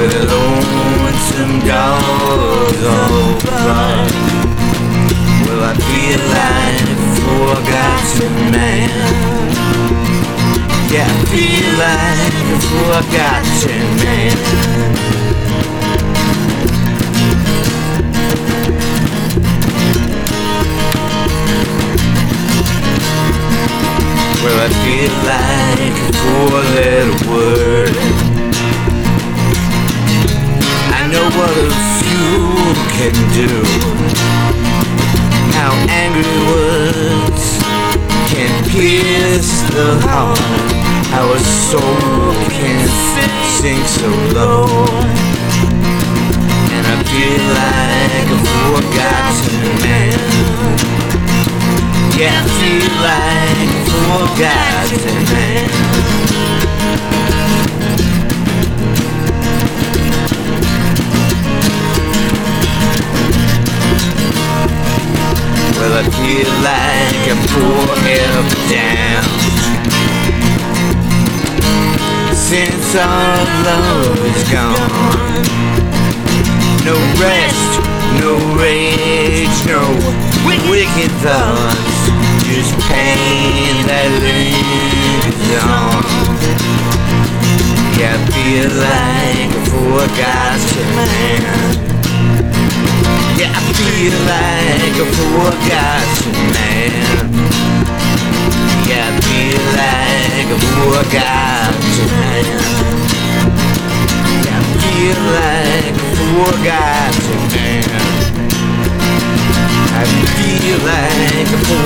lonesome dogs all bark. Well, I feel like a forgotten man. Yeah, I feel like a forgotten man. Well, I feel like a four-letter word. I know what a few can do. How angry words can pierce the heart. How a soul can sink so low. And I feel like a forgotten man. Yeah, I feel like a forgotten man. Well, I feel like I'm forever down. Since our love is gone, no rest, no rage, no wicked thoughts, just pain that lingers on. Yeah, I feel like a forgotten man. Yeah, I feel like a forgotten man. Yeah, I feel like a forgotten man. Yeah, I feel like a forgotten man. I feel like a